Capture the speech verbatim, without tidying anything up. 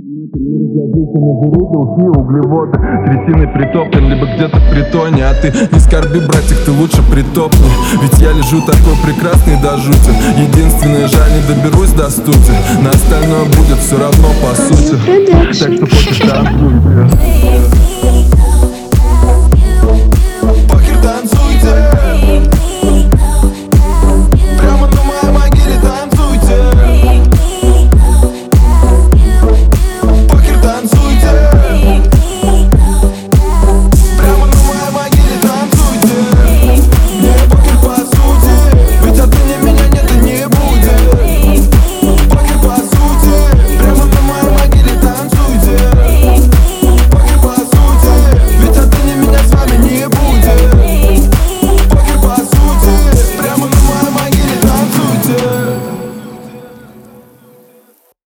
Разложился на жиры, белки, углеводы, трясины притоплен, либо где-то в притоне. А ты не скорби, братик, ты лучше притопни. Ведь я лежу такой прекрасный до жути. Единственное, жаль, не доберусь до стути. На остальное будет все равно по сути. Так что пока танцуй.